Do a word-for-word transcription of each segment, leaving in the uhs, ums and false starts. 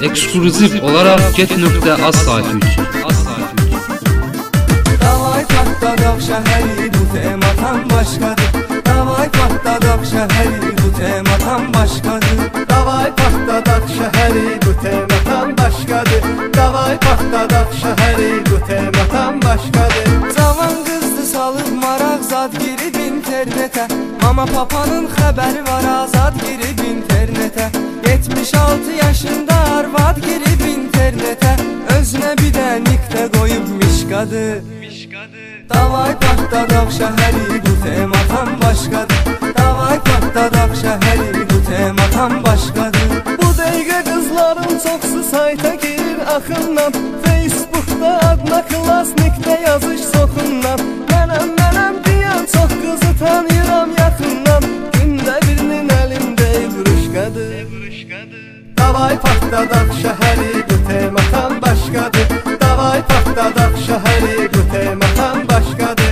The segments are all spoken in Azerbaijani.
Ekskluzif olarak get nokta az saati üçün. Davay patladık şəhəri, bu temadan başqadır. Davay patladık şəhəri, bu temadan başqadır. Davay patladık şəhəri, bu temadan başqadır. Davay patladık şəhəri, bu temadan başqadır. Cavan qızdı salıb maraq, zad girib internetə. Mama papanın xəbəri var, azad girib internetə. yetmiş altı yaşında arvad girib internetə. Özünə bir də nikdə qoyub mişqadır. Davay patladık şəhəri, bu temadan başqadır. Davay patladık şəhəri, bu temadan başqadır. Bu dəqiqə qızların çoxsu sayta girir axınla. Facebookda adına klasnikdə yazış soxunla. Mənəm, mənəm deyən çox qızı tanıyıram yaxından. Gündə birinin əlində evruşqadır. Davay patladık şəhəri, bu temadan başqadır. Davay patladık şəhəri, bu temadan başqadır.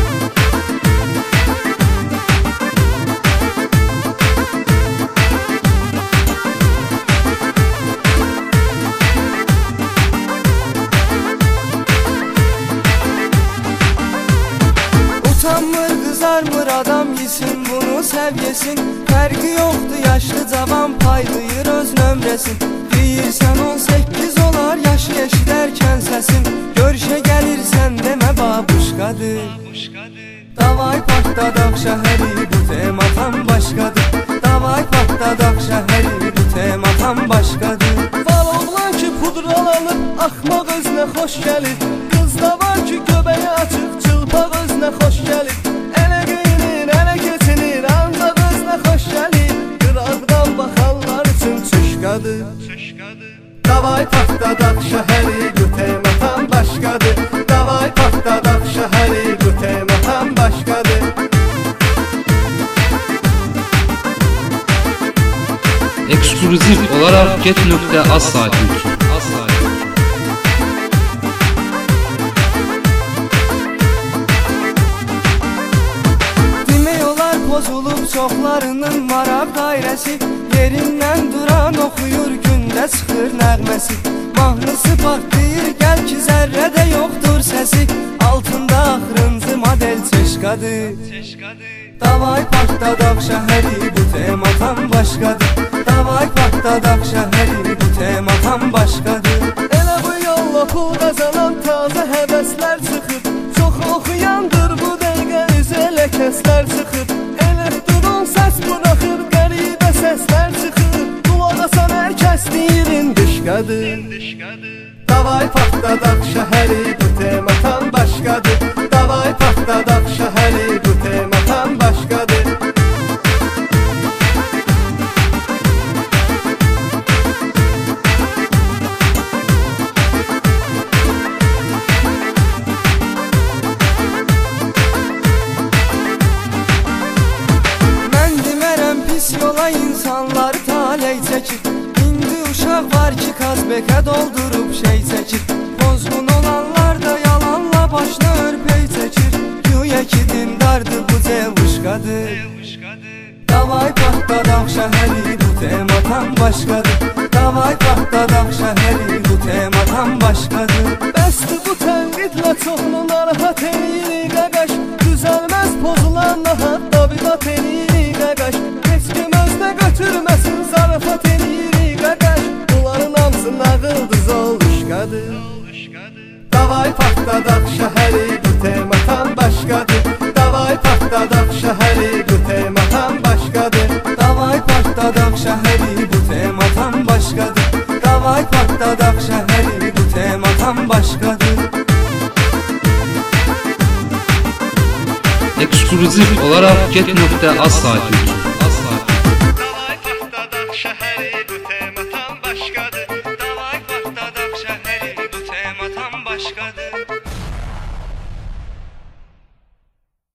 Utanmır, qızarmır adam yesin bunu səvyesin. Fərqi yoxdur yaşlı cavan paylayır öz nömrəsin. Deyirsən on səkkiz olar yaşı eşidərkən səsin. Görüşə gəlirsən demə babuşqadır. Davay patladık şəhəri, bu temadan başqadır. Davay patladık şəhəri, bu temadan başqadır. Var oğlan ki pudralanıb axmaq özünə xoş gəlir. Qız da var ki göbəyi açıq çılpaq özünə xoş gəlir. Ələ qeynir, ələ keçinir, ancaq özünə xoş gəlir. Qıraqdan baxanlar üçün çüşqadır. Davay patladık şəhəri, bu temadan başqadır. Davay patladık şəhəri, bu temadan başqadır. Ekskluzif olarak get nokta az saati üçün. Demək olar pozulub çoxlarının maraq dairəsi. Yerindən duran oxuyur gündə çıxır nəğməsi. Mahnısı partlayır gəl ki zərrədə yoxdur səsi. Altında axırıncı model çeşqadır. Davay patladık şəhəri, bu temadan başqadır. Davay patladık şəhəri, bu temadan başqadır. Elə bu yolla pul qazanan taze həvəslər çıxır. Çox oxuyandır bu dəqiqə üzə ləkəslər çıxır. Elektron səs buraxır, qəribə səslər çıxır. Qulaq asan hər kəs deyir indişqadır. Davay patladık şəhəri, bu temadan başqadır. Davay patladık şəhəri, bu temadan başqadır. Yola insanlar taley çəkir. İndi uşaq var ki Kazbekə doldurub şey çəkir. Pozğun olanlar da yalanla başına örpey çəkir. Güya ki dindardır bu cevuşqadır. Davay patladık şəhəri, bu temadan başqadır. Davay patladık şəhəri, bu temadan başqadır. Bəsdir bu tənqidlə çoxlu narahat eləyirik qaqaş. Düzəlməz pozulan hatta bidat eləyirik qaqaş. Heç kim özünə götürməsin zarafat eləyirik qaqaş. Bunların hamısı nağıldır zoluşqadır. Davay patladık şəhəri, bu temadan başqadır. Davay patladık şəhəri, bu temadan başqadır. Davay patladık şəhəri, bu temadan başqadır. Davay patladık şəhəri, bu temadan başqadır. Ekskluzif olarak get nokta az saati üçün. Davay patladık şəhəri,